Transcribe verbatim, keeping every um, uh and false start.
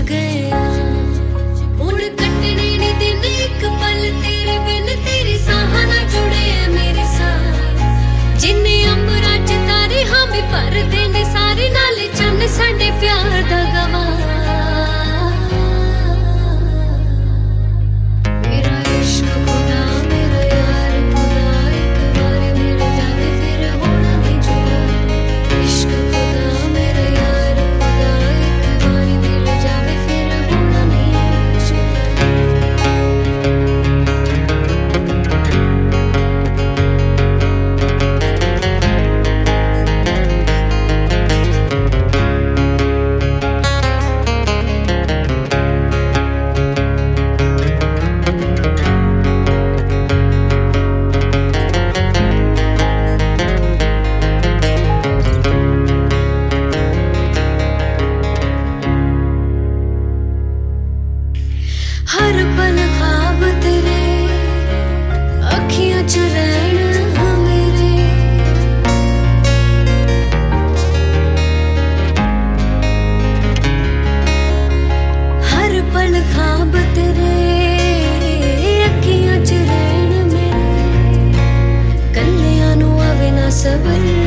गया हुण कटने नी दिन एक पल तेरे बिन तेरे साह ना जुड़े है मेरे साथ जिन्ने अंबरां च तारे हामी भरदे ने सारे नाले चन्न साडे प्यार दा गवाह हर पल ख्वाब तेरे अखियां च रहना मेरे हर पल ख्वाब तेरे अखियां च रहना मेरे कन्नियां नू आवे ना सबर